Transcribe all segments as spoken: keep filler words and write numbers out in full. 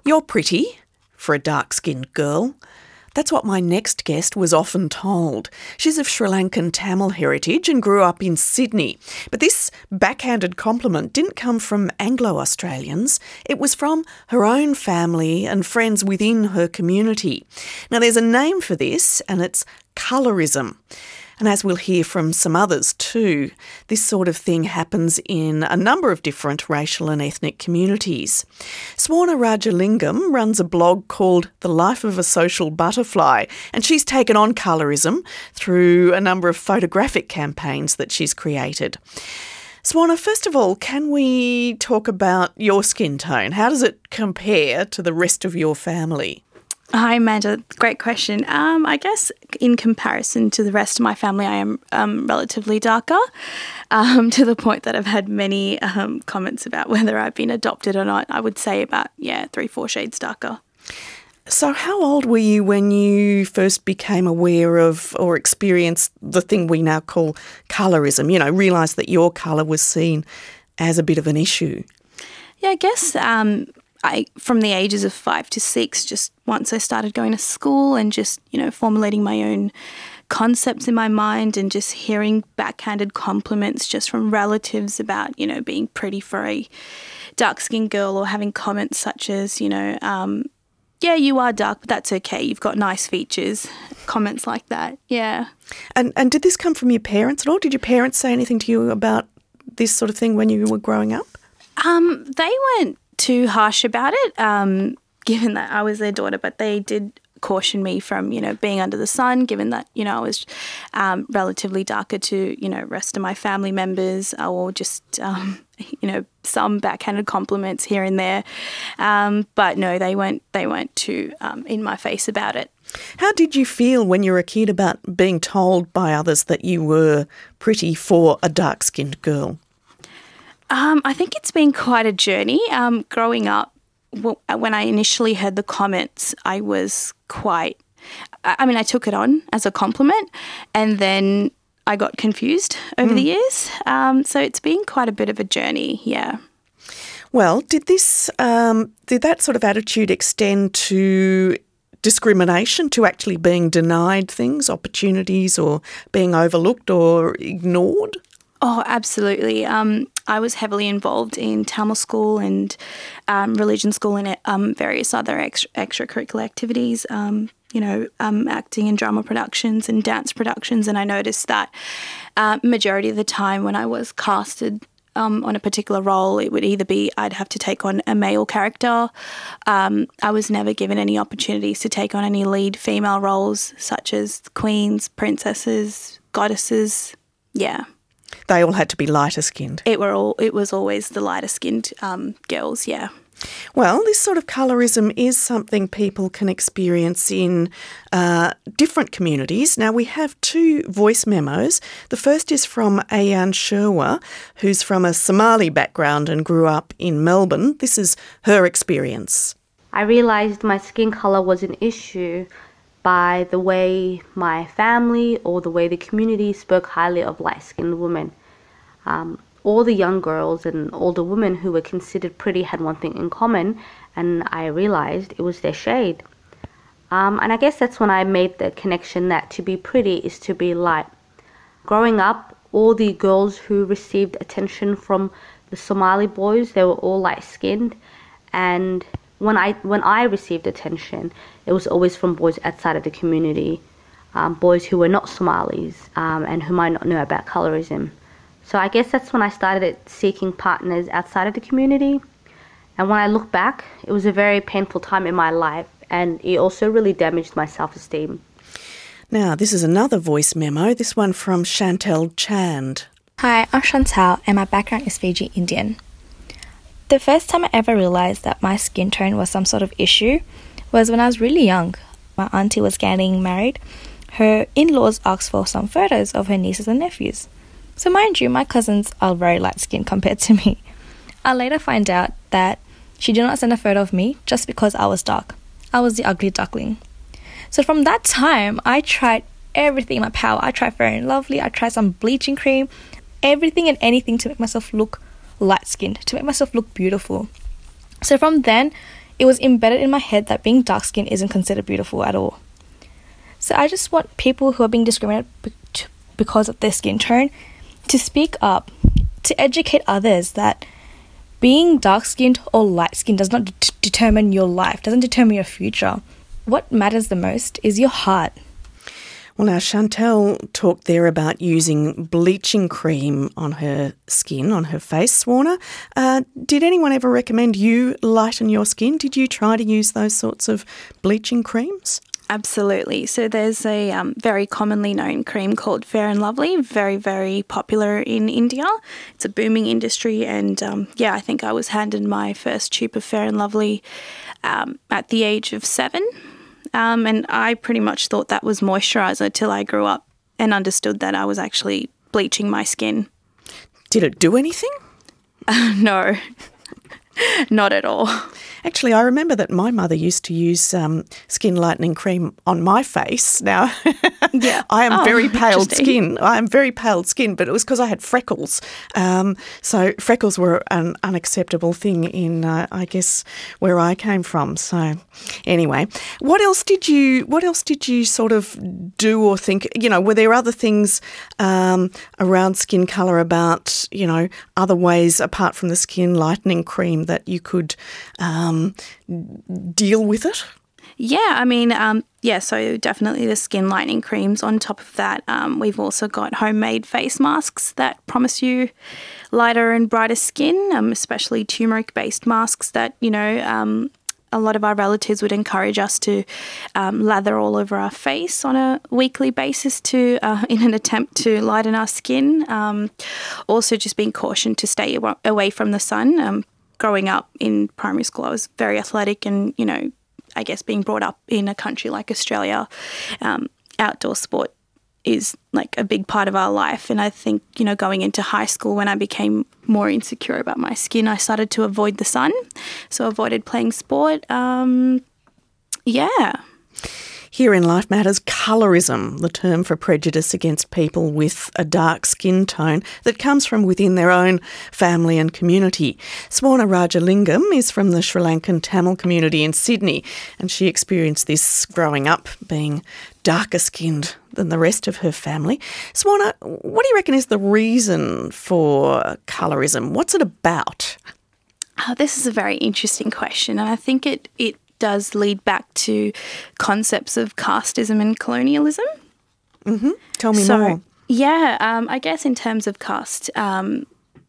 You're pretty for a dark-skinned girl. That's what my next guest was often told. She's of Sri Lankan Tamil heritage and grew up in Sydney. But this backhanded compliment didn't come from Anglo-Australians. It was from her own family and friends within her community. Now, there's a name for this, and it's colorism. And as we'll hear from some others too, this sort of thing happens in a number of different racial and ethnic communities. Swarna Rajalingam runs a blog called The Life of a Social Butterfly, and she's taken on colorism through a number of photographic campaigns that she's created. Swarna, first of all, can we talk about your skin tone? How does it compare to the rest of your family? Hi, Amanda. Great question. Um, I guess in comparison to the rest of my family, I am um, relatively darker, um, to the point that I've had many um, comments about whether I've been adopted or not. I would say about, yeah, three, four shades darker. So how old were you when you first became aware of or experienced the thing we now call colorism, you know, realised that your colour was seen as a bit of an issue? Yeah, I guess... Um, I, from the ages of five to six, just once I started going to school and just, you know, formulating my own concepts in my mind and just hearing backhanded compliments just from relatives about, you know, being pretty for a dark-skinned girl, or having comments such as, you know, um, yeah, you are dark, but that's okay. You've got nice features. Comments like that, yeah. And and did this come from your parents at all? Did your parents say anything to you about this sort of thing when you were growing up? Um, they weren't too harsh about it, um, given that I was their daughter, but they did caution me from, you know, being under the sun, given that, you know, I was um, relatively darker to, you know, rest of my family members, or just, um, you know, some backhanded compliments here and there. Um, but no, they weren't, they weren't too um, in my face about it. How did you feel when you were a kid about being told by others that you were pretty for a dark-skinned girl? Um, I think it's been quite a journey. Um, growing up, w- when I initially heard the comments, I was quite, I mean, I took it on as a compliment, and then I got confused over mm. the years. Um, so it's been quite a bit of a journey, yeah. Well, did this, um, did that sort of attitude extend to discrimination, to actually being denied things, opportunities, or being overlooked or ignored? Oh, absolutely. Um, I was heavily involved in Tamil school and um, religion school and um, various other extra, extracurricular activities, um, you know, um, acting and drama productions and dance productions. And I noticed that uh, majority of the time when I was casted um, on a particular role, it would either be I'd have to take on a male character. Um, I was never given any opportunities to take on any lead female roles, such as queens, princesses, goddesses. Yeah. They all had to be lighter skinned. It were all. It was always the lighter skinned um, girls. Yeah. Well, this sort of colorism is something people can experience in uh, different communities. Now, we have two voice memos. The first is from Ayan Sherwa, who's from a Somali background and grew up in Melbourne. This is her experience. I realised my skin colour was an issue by the way my family or the way the community spoke highly of light-skinned women. Um, all the young girls and older women who were considered pretty had one thing in common, and I realised it was their shade. Um, and I guess that's when I made the connection that to be pretty is to be light. Growing up, all the girls who received attention from the Somali boys, they were all light-skinned, and When I when I received attention, it was always from boys outside of the community, um, boys who were not Somalis um, and who might not know about colorism. So I guess that's when I started seeking partners outside of the community. And when I look back, it was a very painful time in my life, and it also really damaged my self-esteem. Now, this is another voice memo, this one from Chantel Chand. Hi, I'm Chantal, and my background is Fiji Indian. The first time I ever realised that my skin tone was some sort of issue was when I was really young. My auntie was getting married. Her in-laws asked for some photos of her nieces and nephews. So mind you, my cousins are very light-skinned compared to me. I later find out that she did not send a photo of me just because I was dark. I was the ugly duckling. So from that time, I tried everything in my power. I tried Fair and Lovely, I tried some bleaching cream, everything and anything to make myself look light-skinned, to make myself look beautiful. So from then, it was embedded in my head that being dark skinned isn't considered beautiful at all. So I just want people who are being discriminated because of their skin tone to speak up, to educate others that being dark-skinned or light-skinned does not de- determine your life, doesn't determine your future. What matters the most is your heart. Well, now, Chantel talked there about using bleaching cream on her skin, on her face, Swarna. Uh, did anyone ever recommend you lighten your skin? Did you try to use those sorts of bleaching creams? Absolutely. So there's a um, very commonly known cream called Fair and Lovely, very, very popular in India. It's a booming industry, and um, yeah, I think I was handed my first tube of Fair and Lovely um, at the age of seven, um, and I pretty much thought that was moisturiser till I grew up and understood that I was actually bleaching my skin. Did it do anything? Uh, no, not at all. Actually, I remember that my mother used to use um, skin lightening cream on my face. Now, yeah. I am oh, very pale skin. I am very pale skin, but it was because I had freckles. Um, so freckles were an unacceptable thing in, uh, I guess, where I came from. So anyway, what else did you? What else did you sort of do or think? You know, were there other things um, around skin colour about, you know, other ways apart from the skin lightening cream that you could Um, Um, deal with it? Yeah, I mean, um, yeah, so definitely the skin lightening creams. On top of that, um, we've also got homemade face masks that promise you lighter and brighter skin, um, especially turmeric-based masks that, you know, um, a lot of our relatives would encourage us to um, lather all over our face on a weekly basis to uh, in an attempt to lighten our skin. Um, also just being cautioned to stay aw- away from the sun. Um, Growing up in primary school, I was very athletic and, you know, I guess being brought up in a country like Australia, um, outdoor sport is like a big part of our life. And I think, you know, going into high school when I became more insecure about my skin, I started to avoid the sun. So I avoided playing sport. Um, yeah. Here in Life Matters, colorism, the term for prejudice against people with a dark skin tone that comes from within their own family and community. Swarna Rajalingam is from the Sri Lankan Tamil community in Sydney, and she experienced this growing up, being darker skinned than the rest of her family. Swarna, what do you reckon is the reason for colorism? What's it about? Oh, this is a very interesting question, and I think it it does lead back to concepts of casteism and colonialism. Mm-hmm. Tell me so, more. Yeah, um, I guess in terms of caste, um,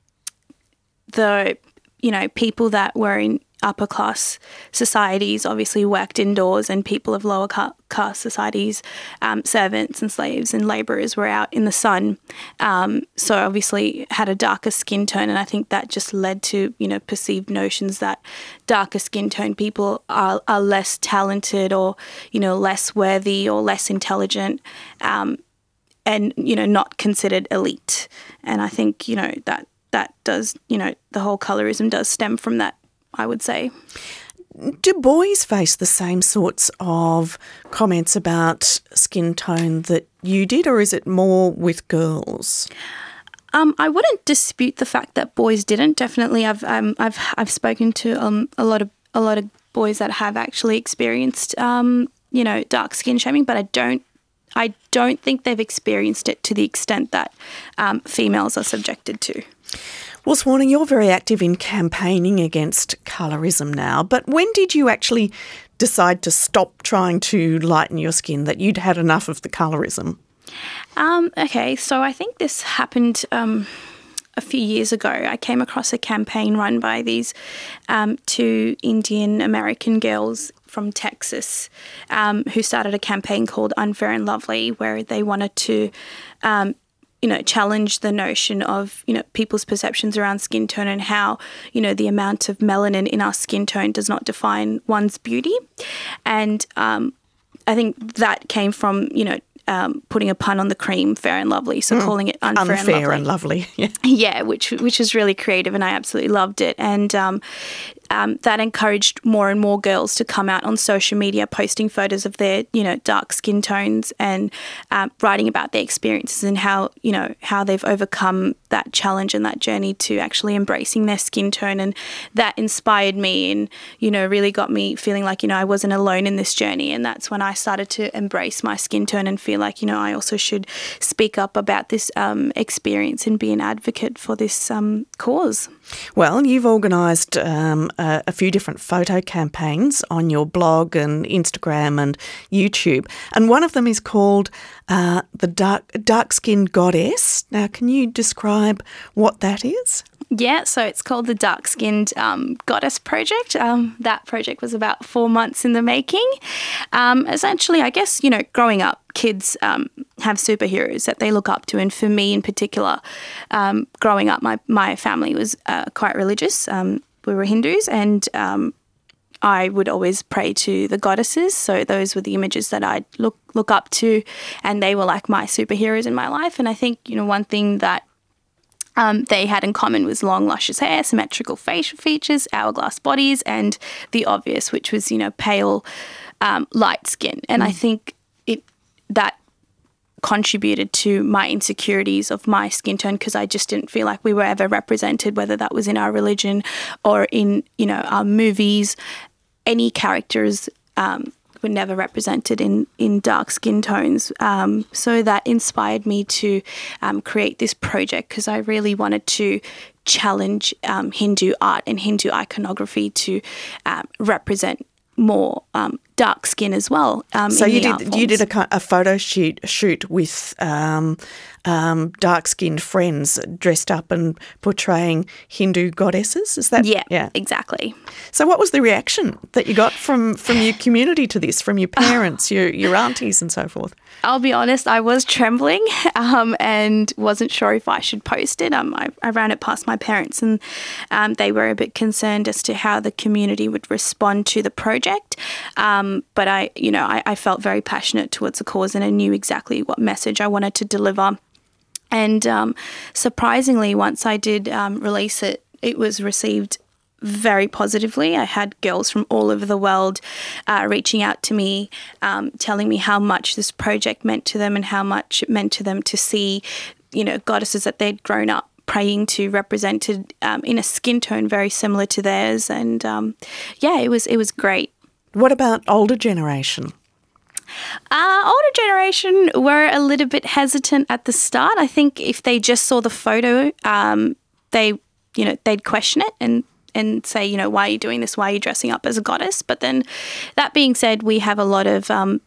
the, you know, people that were in upper class societies obviously worked indoors, and people of lower ca- caste societies, um, servants and slaves and labourers were out in the sun. Um, so obviously had a darker skin tone, and I think that just led to, you know, perceived notions that darker skin tone people are, are less talented or, you know, less worthy or less intelligent, um, and, you know, not considered elite. And I think, you know, that that does, you know, the whole colorism does stem from that, I would say. Do boys face the same sorts of comments about skin tone that you did, or is it more with girls? Um, I wouldn't dispute the fact that boys didn't. Definitely, I've um, I've I've spoken to um, a lot of a lot of boys that have actually experienced um, you know, dark skin shaming, but I don't I don't think they've experienced it to the extent that um, females are subjected to. Well, Swarna, you're very active in campaigning against colorism now, but when did you actually decide to stop trying to lighten your skin, that you'd had enough of the colorism? Um, okay, so I think this happened um, a few years ago. I came across a campaign run by these um, two Indian American girls from Texas um, who started a campaign called Unfair and Lovely, where they wanted to um, you know, challenge the notion of, you know, people's perceptions around skin tone and how, you know, the amount of melanin in our skin tone does not define one's beauty. And um, I think that came from, you know, um, putting a pun on the cream, Fair and Lovely, so mm. calling it Unfair, Unfair and Lovely. and Lovely. Yeah, yeah, which which is really creative, and I absolutely loved it. And um, um, that encouraged more and more girls to come out on social media, posting photos of their, you know, dark skin tones and um, writing about their experiences and how, you know, how they've overcome that challenge and that journey to actually embracing their skin tone. And that inspired me and, you know, really got me feeling like, you know, I wasn't alone in this journey. And that's when I started to embrace my skin tone and feel like, you know, I also should speak up about this um, experience and be an advocate for this um, cause. Well, you've organised um, a, a few different photo campaigns on your blog and Instagram and YouTube, and one of them is called uh, the Dark Dark Skin Goddess. Now, can you describe what that is? Yeah, so it's called the Dark Skinned um, Goddess Project. Um, that project was about four months in the making. Um, essentially, I guess, you know, growing up, kids um, have superheroes that they look up to. And for me in particular, um, growing up, my, my family was uh, quite religious. Um, we were Hindus, and um, I would always pray to the goddesses. So those were the images that I'd look, look up to, and they were like my superheroes in my life. And I think, you know, one thing that Um, they had in common was long, luscious hair, symmetrical facial features, hourglass bodies, and the obvious, which was, you know, pale, um, light skin. And mm. I think it that contributed to my insecurities of my skin tone, because I just didn't feel like we were ever represented, whether that was in our religion or in, you know, our movies. Any characters um, were never represented in, in dark skin tones. Um, so that inspired me to um, create this project, because I really wanted to challenge um, Hindu art and Hindu iconography to um, represent more um, dark skin as well. Um, so in you the did art you did forms. a, ki- a photo shoot shoot with um, um, dark skinned friends dressed up and portraying Hindu goddesses. Is that Yeah, yeah exactly. So what was the reaction that you got from from your community to this, from your parents, your your aunties, and so forth? I'll be honest, I was trembling um, and wasn't sure if I should post it. Um, I, I ran it past my parents, and um, they were a bit concerned as to how the community would respond to the project. Um, but I, you know, I, I felt very passionate towards the cause, and I knew exactly what message I wanted to deliver. And um, surprisingly, once I did um, release it, it was received very positively. I had girls from all over the world uh, reaching out to me, um, telling me how much this project meant to them and how much it meant to them to see, you know, goddesses that they'd grown up praying to represented um, in a skin tone very similar to theirs. And um, yeah, it was it was great. What about older generation? Uh, older generation were a little bit hesitant at the start. I think if they just saw the photo, um, they, you know, they'd question it and and say, you know, why are you doing this? Why are you dressing up as a goddess? But then that being said, we have a lot of um,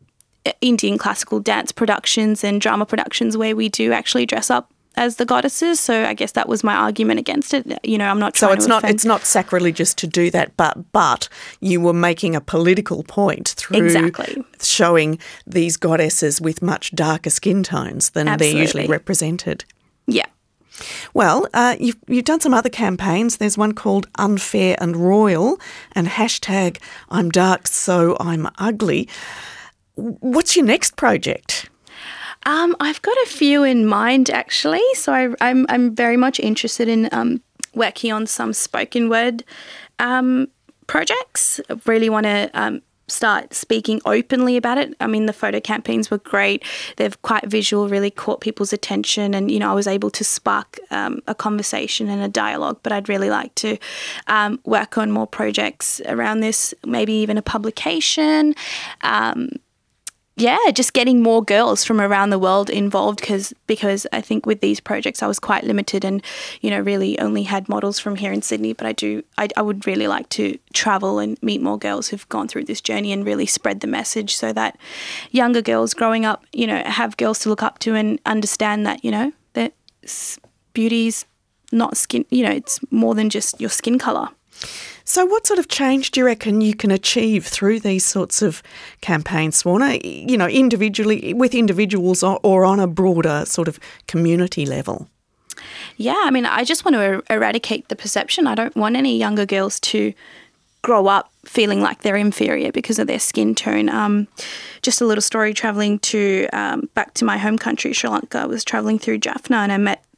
Indian classical dance productions and drama productions where we do actually dress up as the goddesses. So I guess that was my argument against it. You know, I'm not trying so it's to not offend. it's not sacrilegious to do that, but but you were making a political point through Exactly. showing these goddesses with much darker skin tones than Absolutely. they're usually represented. Yeah. Well, uh, you've, you've done some other campaigns. There's one called Unfair and Royal and hashtag I'm dark so I'm ugly. What's your next project? Um, I've got a few in mind, actually. So I, I'm I'm very much interested in um, working on some spoken word um, projects. I really want to um, start speaking openly about it. I mean, the photo campaigns were great. They're quite visual, really caught people's attention, and you know, I was able to spark um, a conversation and a dialogue. But I'd really like to um, work on more projects around this, maybe even a publication. Um, Yeah, just getting more girls from around the world involved, because because I think with these projects I was quite limited and, you know, really only had models from here in Sydney. But I do, I, I would really like to travel and meet more girls who've gone through this journey and really spread the message so that younger girls growing up, you know, have girls to look up to and understand that, you know, that beauty's not skin, you know, it's more than just your skin colour. So what sort of change do you reckon you can achieve through these sorts of campaigns, Swarna, you know, individually, with individuals or, or on a broader sort of community level? Yeah, I mean, I just want to er- eradicate the perception. I don't want any younger girls to grow up feeling like they're inferior because of their skin tone. Um, just a little story, travelling to um, back to my home country, Sri Lanka. I was travelling through Jaffna and I met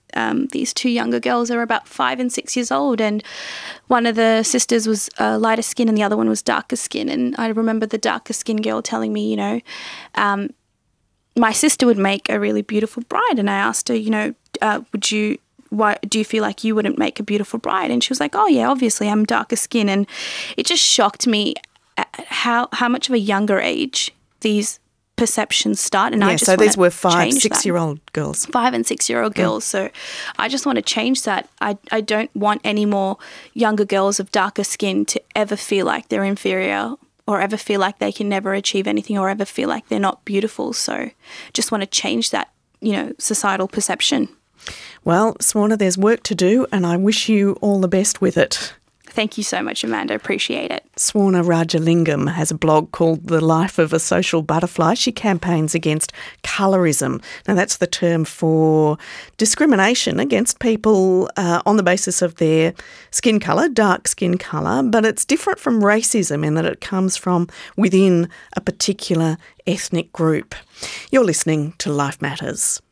um, these two younger girls. They were about five and six years old, and one of the sisters was uh, lighter skin and the other one was darker skin. And I remember the darker skin girl telling me, you know, um, my sister would make a really beautiful bride. And I asked her, you know, uh, would you, why do you feel like you wouldn't make a beautiful bride? And she was like, oh yeah, obviously I'm darker skin. And it just shocked me at how, how much of a younger age these perceptions start. And yeah, I just so these were five, change six-year-old that. girls. Five and six-year-old Yeah. girls. So I just want to change that. I, I don't want any more younger girls of darker skin to ever feel like they're inferior or ever feel like they can never achieve anything or ever feel like they're not beautiful. So just want to change that, you know, societal perception. Well, Swarna, there's work to do, and I wish you all the best with it. Thank you so much, Amanda. Appreciate it. Swarna Rajalingam has a blog called The Life of a Social Butterfly. She campaigns against colorism. Now, that's the term for discrimination against people uh, on the basis of their skin colour, dark skin colour, but it's different from racism in that it comes from within a particular ethnic group. You're listening to Life Matters.